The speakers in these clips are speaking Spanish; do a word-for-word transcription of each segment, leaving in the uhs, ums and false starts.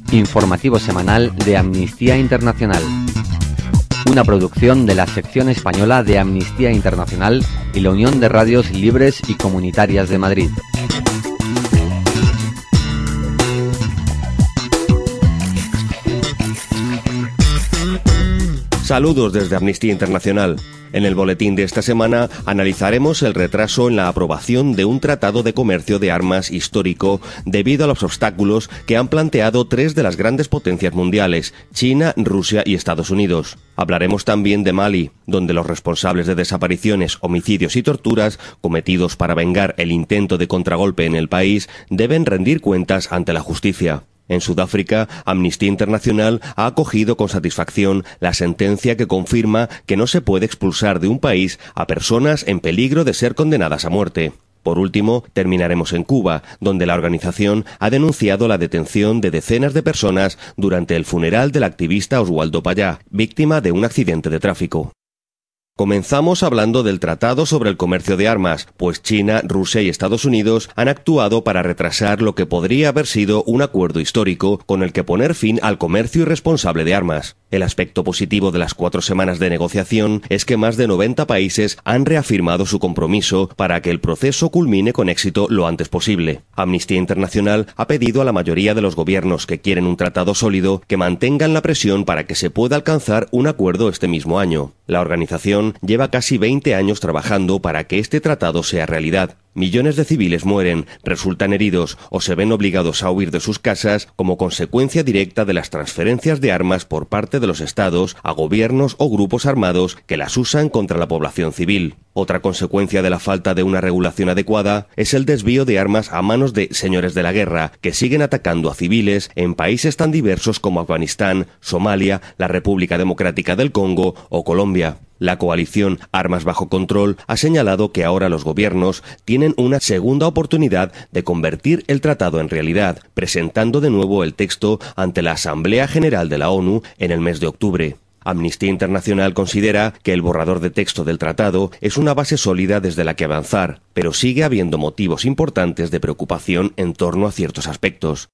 Informativo semanal de Amnistía Internacional. Una producción de la sección española de Amnistía Internacional y la Unión de Radios Libres y Comunitarias de Madrid. Saludos desde Amnistía Internacional. En el boletín de esta semana analizaremos el retraso en la aprobación de un tratado de comercio de armas histórico debido a los obstáculos que han planteado tres de las grandes potencias mundiales, China, Rusia y Estados Unidos. Hablaremos también de Mali, donde los responsables de desapariciones, homicidios y torturas cometidos para vengar el intento de contragolpe en el país deben rendir cuentas ante la justicia. En Sudáfrica, Amnistía Internacional ha acogido con satisfacción la sentencia que confirma que no se puede expulsar de un país a personas en peligro de ser condenadas a muerte. Por último, terminaremos en Cuba, donde la organización ha denunciado la detención de decenas de personas durante el funeral del activista Oswaldo Payá, víctima de un accidente de tráfico. Comenzamos hablando del Tratado sobre el Comercio de Armas, pues China, Rusia y Estados Unidos han actuado para retrasar lo que podría haber sido un acuerdo histórico con el que poner fin al comercio irresponsable de armas. El aspecto positivo de las cuatro semanas de negociación es que más de noventa países han reafirmado su compromiso para que el proceso culmine con éxito lo antes posible. Amnistía Internacional ha pedido a la mayoría de los gobiernos que quieren un tratado sólido que mantengan la presión para que se pueda alcanzar un acuerdo este mismo año. La organización lleva casi veinte años trabajando para que este tratado sea realidad. Millones de civiles mueren, resultan heridos o se ven obligados a huir de sus casas como consecuencia directa de las transferencias de armas por parte de los estados a gobiernos o grupos armados que las usan contra la población civil. Otra consecuencia de la falta de una regulación adecuada es el desvío de armas a manos de señores de la guerra que siguen atacando a civiles en países tan diversos como Afganistán, Somalia, la República Democrática del Congo o Colombia. La coalición Armas Bajo Control ha señalado que ahora los gobiernos tienen una segunda oportunidad de convertir el tratado en realidad, presentando de nuevo el texto ante la Asamblea General de la ONU en el mes de octubre. Amnistía Internacional considera que el borrador de texto del tratado es una base sólida desde la que avanzar, pero sigue habiendo motivos importantes de preocupación en torno a ciertos aspectos.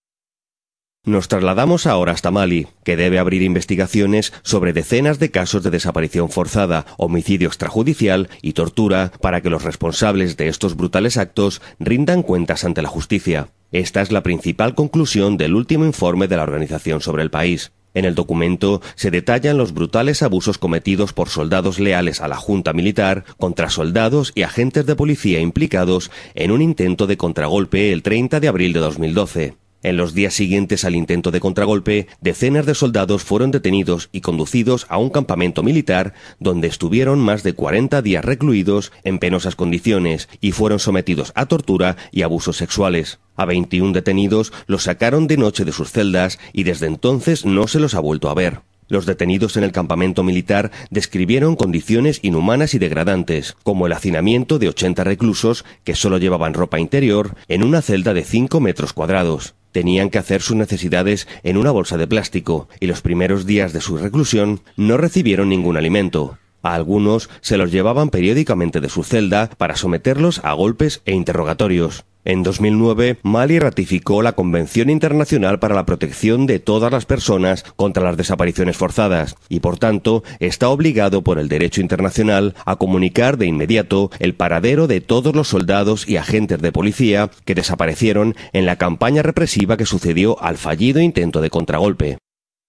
Nos trasladamos ahora hasta Mali, que debe abrir investigaciones sobre decenas de casos de desaparición forzada, homicidio extrajudicial y tortura para que los responsables de estos brutales actos rindan cuentas ante la justicia. Esta es la principal conclusión del último informe de la organización sobre el país. En el documento se detallan los brutales abusos cometidos por soldados leales a la junta militar contra soldados y agentes de policía implicados en un intento de contragolpe el treinta de abril de dos mil doce. En los días siguientes al intento de contragolpe, decenas de soldados fueron detenidos y conducidos a un campamento militar donde estuvieron más de cuarenta días recluidos en penosas condiciones y fueron sometidos a tortura y abusos sexuales. A veintiún detenidos los sacaron de noche de sus celdas y desde entonces no se los ha vuelto a ver. Los detenidos en el campamento militar describieron condiciones inhumanas y degradantes, como el hacinamiento de ochenta reclusos que solo llevaban ropa interior en una celda de cinco metros cuadrados. Tenían que hacer sus necesidades en una bolsa de plástico y los primeros días de su reclusión no recibieron ningún alimento. A algunos se los llevaban periódicamente de su celda para someterlos a golpes e interrogatorios. En dos mil nueve, Mali ratificó la Convención Internacional para la Protección de Todas las Personas contra las Desapariciones Forzadas y, por tanto, está obligado por el derecho internacional a comunicar de inmediato el paradero de todos los soldados y agentes de policía que desaparecieron en la campaña represiva que sucedió al fallido intento de contragolpe.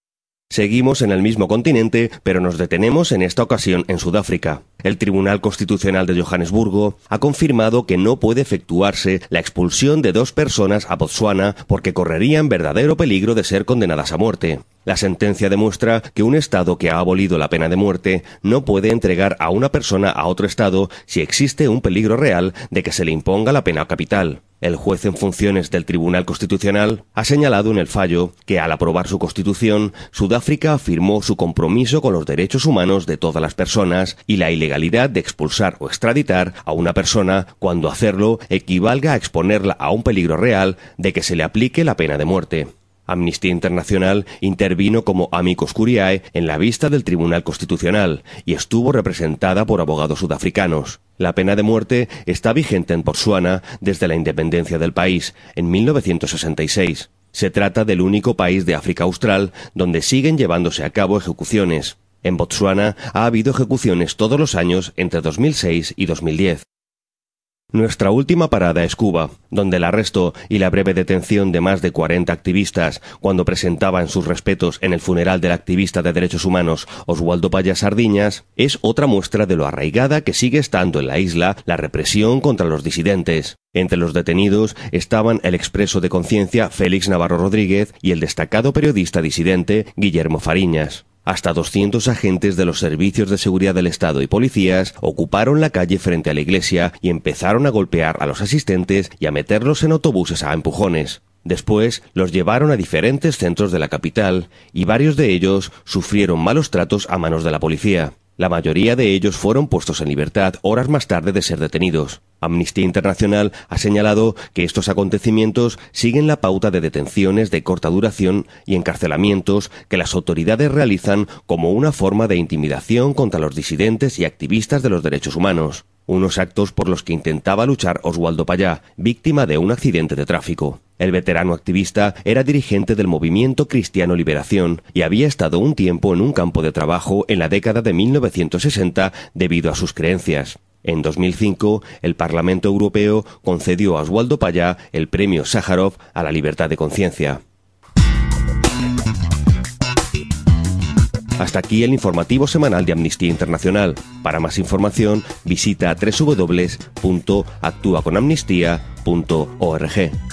Seguimos en el mismo continente, pero nos detenemos en esta ocasión en Sudáfrica. El Tribunal Constitucional de Johannesburgo ha confirmado que no puede efectuarse la expulsión de dos personas a Botsuana porque correrían verdadero peligro de ser condenadas a muerte. La sentencia demuestra que un Estado que ha abolido la pena de muerte no puede entregar a una persona a otro Estado si existe un peligro real de que se le imponga la pena capital. El juez en funciones del Tribunal Constitucional ha señalado en el fallo que al aprobar su constitución, Sudáfrica afirmó su compromiso con los derechos humanos de todas las personas y la ilegalidad de expulsar o extraditar a una persona cuando hacerlo equivalga a exponerla a un peligro real de que se le aplique la pena de muerte. Amnistía Internacional intervino como amicus curiae en la vista del Tribunal Constitucional y estuvo representada por abogados sudafricanos. La pena de muerte está vigente en Botsuana desde la independencia del país, en mil novecientos sesenta y seis. Se trata del único país de África Austral donde siguen llevándose a cabo ejecuciones. En Botsuana ha habido ejecuciones todos los años entre dos mil seis y dos mil diez. Nuestra última parada es Cuba, donde el arresto y la breve detención de más de cuarenta activistas cuando presentaban sus respetos en el funeral del activista de derechos humanos Oswaldo Paya Sardiñas es otra muestra de lo arraigada que sigue estando en la isla la represión contra los disidentes. Entre los detenidos estaban el expreso de conciencia Félix Navarro Rodríguez y el destacado periodista disidente Guillermo Fariñas. Hasta doscientos agentes de los servicios de seguridad del Estado y policías ocuparon la calle frente a la iglesia y empezaron a golpear a los asistentes y a meterlos en autobuses a empujones. Después los llevaron a diferentes centros de la capital y varios de ellos sufrieron malos tratos a manos de la policía. La mayoría de ellos fueron puestos en libertad horas más tarde de ser detenidos. Amnistía Internacional ha señalado que estos acontecimientos siguen la pauta de detenciones de corta duración y encarcelamientos que las autoridades realizan como una forma de intimidación contra los disidentes y activistas de los derechos humanos. Unos actos por los que intentaba luchar Oswaldo Paya, víctima de un accidente de tráfico. El veterano activista era dirigente del Movimiento Cristiano Liberación y había estado un tiempo en un campo de trabajo en la década de mil novecientos sesenta debido a sus creencias. En dos mil cinco, el Parlamento Europeo concedió a Oswaldo Paya el premio Sájarov a la libertad de conciencia. Hasta aquí el informativo semanal de Amnistía Internacional. Para más información, visita doble u doble u doble u punto actúa con amnistía punto org.